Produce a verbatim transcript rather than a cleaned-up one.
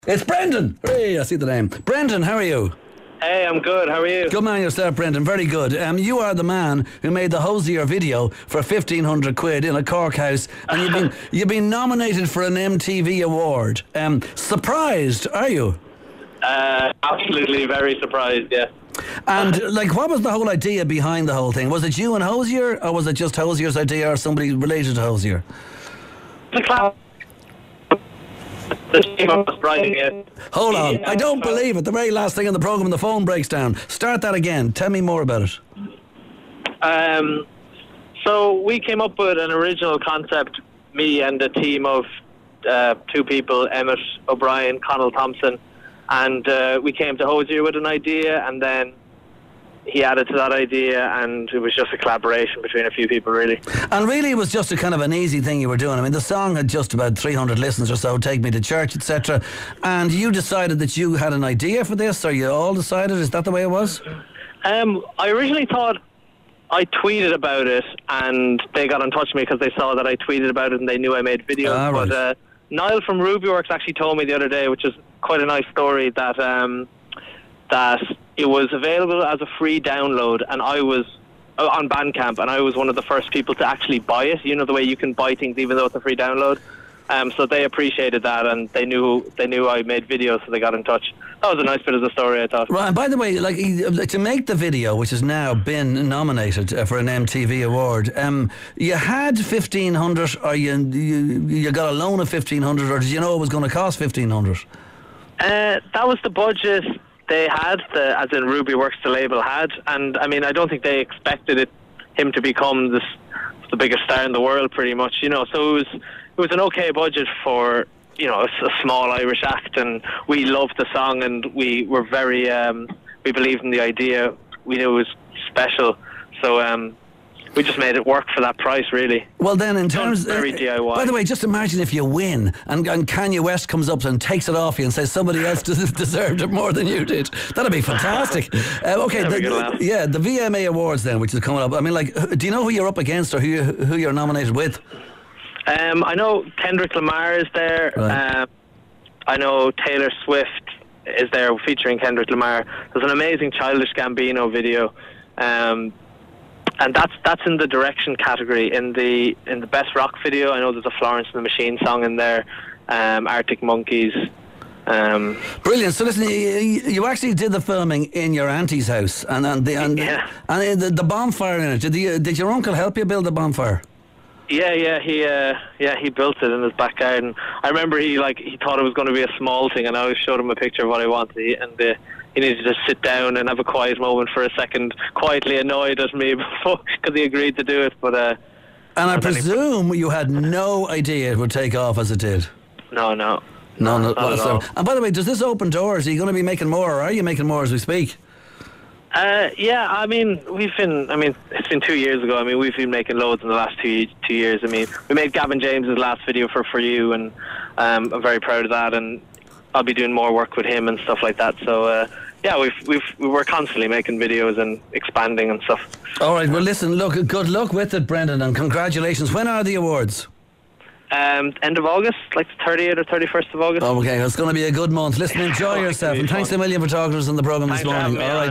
It's Brendan! Hey, I see the name. Brendan, how are you? Hey, I'm good. How are you? Good man yourself, Brendan. Very good. Um, you are the man who made the Hosier video for fifteen hundred quid in a Cork house, and you've been you've been nominated for an M T V award. Um, surprised, are you? Uh, absolutely very surprised, yeah. And, like, what was the whole idea behind the whole thing? Was it you and Hosier, or was it just Hosier's idea, or somebody related to Hosier? The class. The team was writing it. Hold on. I don't believe it. The very last thing in the programme, the phone breaks down. Start that again. Tell me more about it. Um, so we came up with an original concept, me and a team of uh, two people, Emmett O'Brien, Connell Thompson, and uh, we came to Hosier with an idea, and then he added to that idea, and it was just a collaboration between a few people, really. And really it was just a kind of an easy thing you were doing. I mean, the song had just about three hundred listens or so, Take Me to Church, et cetera. And you decided that you had an idea for this, or you all decided? Is that the way it was? Um, I originally thought I tweeted about it, and they got in touch with me because they saw that I tweeted about it and they knew I made videos. Ah, right. But uh, Niall from RubyWorks actually told me the other day, which is quite a nice story, that um, that it was available as a free download, and I was uh, on Bandcamp, and I was one of the first people to actually buy it. You know, the way you can buy things even though it's a free download. Um, so they appreciated that, and they knew they knew I made videos, so they got in touch. That was a nice bit of the story, I thought. Right, and by the way, like, to make the video, which has now been nominated uh, for an M T V award, um, you had fifteen hundred, or you, you you got a loan of fifteen hundred, or did you know it was going to cost fifteen hundred? Uh, that was the budget they had, the, as in RubyWorks, the label had, and I mean, I don't think they expected it him to become this the biggest star in the world, pretty much. You know, so it was it was an okay budget for, you know, a, a small Irish act, and we loved the song, and we were very um, we believed in the idea. We knew it was special, so um, we just made it work for that price, really. Well, then, in terms, very uh, D I Y. By the way, just imagine if you win, and, and Kanye West comes up and takes it off you and says somebody else des- deserved it more than you did. That'd be fantastic. Uh, okay, the, the, yeah, the V M A Awards then, which is coming up. I mean, like, do you know who you're up against, or who you, who you're nominated with? Um, I know Kendrick Lamar is there. Right. Um, I know Taylor Swift is there featuring Kendrick Lamar. There's an amazing Childish Gambino video. Um, And that's that's in the direction category. In the in the best rock video, I know there's a Florence and the Machine song in there, um, Arctic Monkeys. Um, Brilliant. So listen, you, you actually did the filming in your auntie's house, and and the and, yeah. and the, the bonfire in it. Did the, did your uncle help you build the bonfire? Yeah, yeah, he uh, yeah he built it in his back garden. I remember he like he thought it was going to be a small thing, and I always showed him a picture of what I wanted, and the. He needed to sit down and have a quiet moment for a second, quietly annoyed at me before, because he agreed to do it. But uh, and I presume you had no idea it would take off as it did. No, no, no, no. not at all. And by the way, does this open doors? Are you going to be making more, or are you making more as we speak? Uh, yeah, I mean, we've been. I mean, it's been two years ago. I mean, we've been making loads in the last two two years. I mean, we made Gavin James's last video for For You, and um, I'm very proud of that. And I'll be doing more work with him and stuff like that. So uh, yeah, we've we've we were constantly making videos and expanding and stuff. All right. Well, listen. Look, good luck with it, Brendan, and congratulations. When are the awards? Um, end of August, like the thirtieth or thirty-first of August. Okay, it's going to be a good month. Listen, enjoy yourself, and thanks a million for talking to us on the programme this morning. All right.